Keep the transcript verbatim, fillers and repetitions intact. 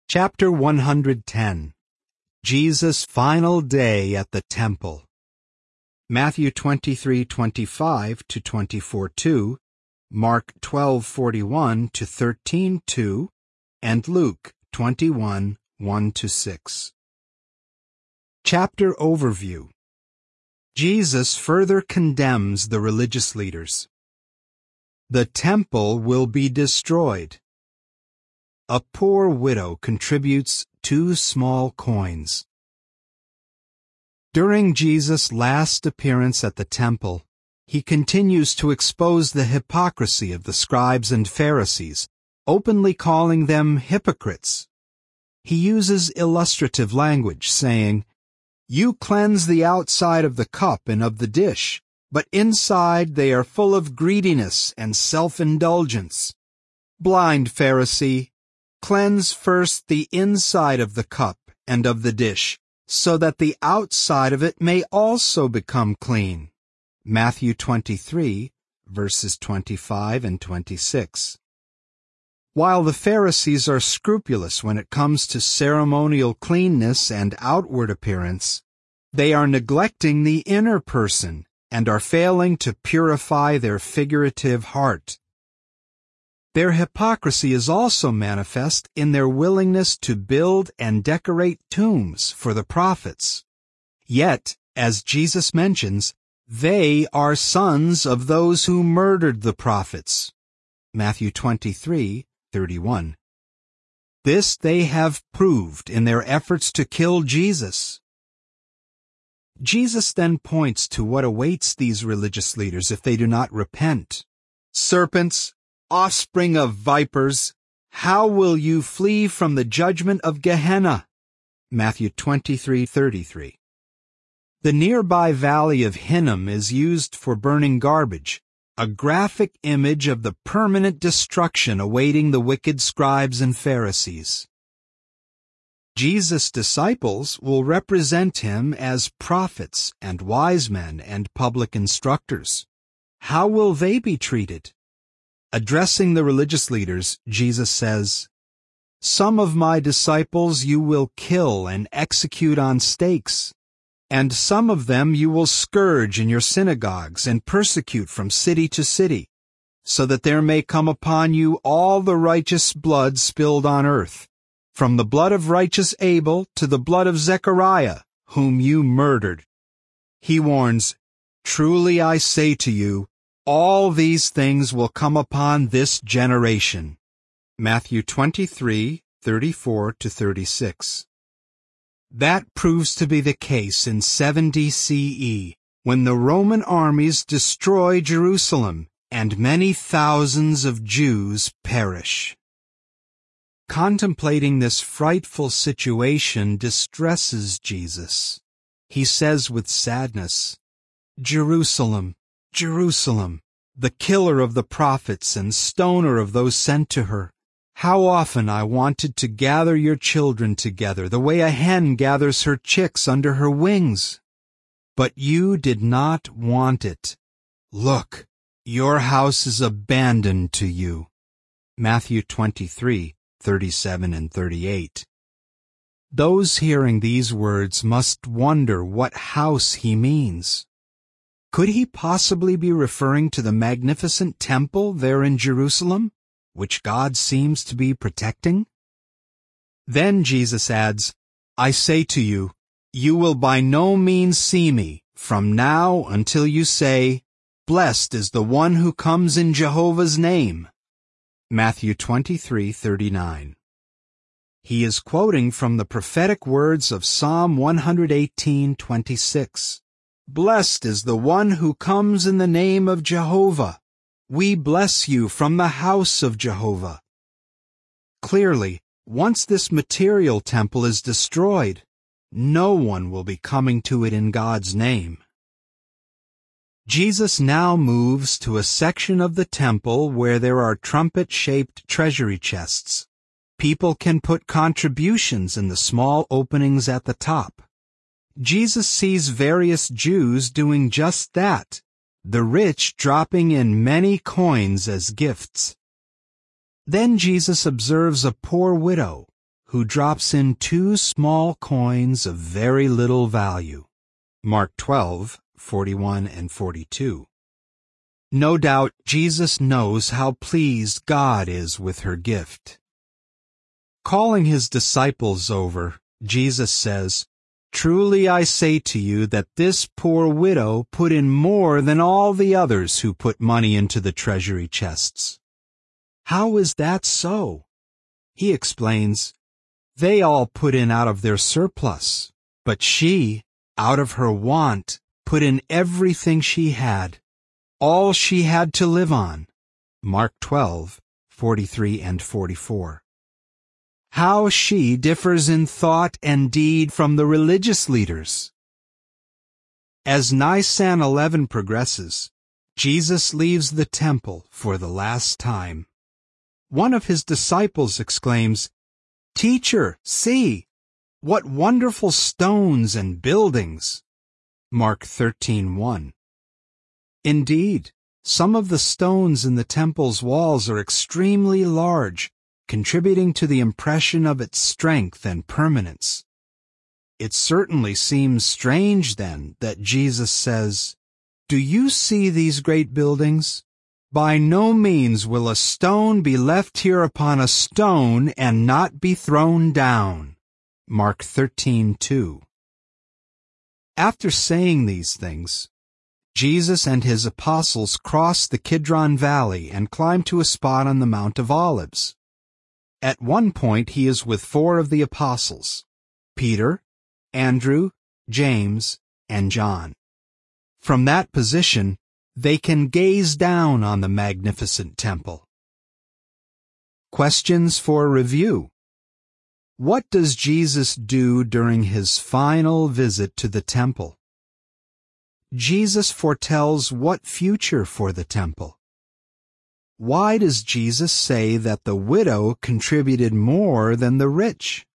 Chapter one hundred ten. Jesus' Final Day at the Temple. Matthew twenty-three twenty-five to twenty-four two, Mark twelve forty-one to thirteen two, and Luke twenty-one one to six. Chapter Overview. Jesus further condemns the religious leaders. The temple will be destroyed. A poor widow contributes two small coins. During Jesus' last appearance at the temple, he continues to expose the hypocrisy of the scribes and Pharisees, openly calling them hypocrites. He uses illustrative language, saying, "You cleanse the outside of the cup and of the dish, but inside they are full of greediness and self-indulgence. Blind Pharisee, cleanse first the inside of the cup and of the dish, so that the outside of it may also become clean." Matthew twenty-three, verses twenty-five and twenty-six. While the Pharisees are scrupulous when it comes to ceremonial cleanness and outward appearance, they are neglecting the inner person and are failing to purify their figurative heart. Their hypocrisy is also manifest in their willingness to build and decorate tombs for the prophets. Yet, as Jesus mentions, they are sons of those who murdered the prophets. Matthew twenty-three thirty-one. This they have proved in their efforts to kill Jesus. Jesus then points to what awaits these religious leaders if they do not repent. "Serpents, offspring of vipers, how will you flee from the judgment of Gehenna?" Matthew twenty-three thirty-three. The nearby valley of Hinnom is used for burning garbage, a graphic image of the permanent destruction awaiting the wicked scribes and Pharisees. Jesus' disciples will represent him as prophets and wise men and public instructors. How will they be treated? Addressing the religious leaders, Jesus says, "Some of my disciples you will kill and execute on stakes, and some of them you will scourge in your synagogues and persecute from city to city, so that there may come upon you all the righteous blood spilled on earth, from the blood of righteous Abel to the blood of Zechariah, whom you murdered." He warns, "Truly I say to you, all these things will come upon this generation." Matthew twenty-three thirty-four to thirty-six. That proves to be the case in seventy C E, when the Roman armies destroy Jerusalem and many thousands of Jews perish. Contemplating this frightful situation distresses Jesus. He says with sadness, "Jerusalem, Jerusalem, the killer of the prophets and stoner of those sent to her, how often I wanted to gather your children together the way a hen gathers her chicks under her wings. But you did not want it. Look, your house is abandoned to you." Matthew twenty-three thirty-seven and thirty-eight. Those hearing these words must wonder what house he means. Could he possibly be referring to the magnificent temple there in Jerusalem, which God seems to be protecting? Then Jesus adds, "I say to you, you will by no means see me from now until you say, 'Blessed is the one who comes in Jehovah's name.'" Matthew twenty-three thirty-nine. He is quoting from the prophetic words of Psalm one eighteen twenty-six. "Blessed is the one who comes in the name of Jehovah. We bless you from the house of Jehovah." Clearly, once this material temple is destroyed, no one will be coming to it in God's name. Jesus now moves to a section of the temple where there are trumpet-shaped treasury chests. People can put contributions in the small openings at the top. Jesus sees various Jews doing just that, the rich dropping in many coins as gifts. Then Jesus observes a poor widow, who drops in two small coins of very little value. Mark twelve, forty-one and forty-two. No doubt Jesus knows how pleased God is with her gift. Calling his disciples over, Jesus says, "Truly I say to you that this poor widow put in more than all the others who put money into the treasury chests." How is that so? He explains, "They all put in out of their surplus, but she, out of her want, put in everything she had, all she had to live on." Mark twelve, forty-three and forty-four. How she differs in thought and deed from the religious leaders. As Nisan eleven progresses, Jesus leaves the temple for the last time. One of his disciples exclaims, "Teacher, see, what wonderful stones and buildings!" Mark thirteen one. Indeed, some of the stones in the temple's walls are extremely large, contributing to the impression of its strength and permanence. It certainly seems strange, then, that Jesus says, "Do you see these great buildings? By no means will a stone be left here upon a stone and not be thrown down." Mark thirteen two. After saying these things, Jesus and his apostles cross the Kidron Valley and climb to a spot on the Mount of Olives. At one point he is with four of the apostles, Peter, Andrew, James, and John. From that position, they can gaze down on the magnificent temple. Questions for review. What does Jesus do during his final visit to the temple? Jesus foretells what future for the temple? Why does Jesus say that the widow contributed more than the rich?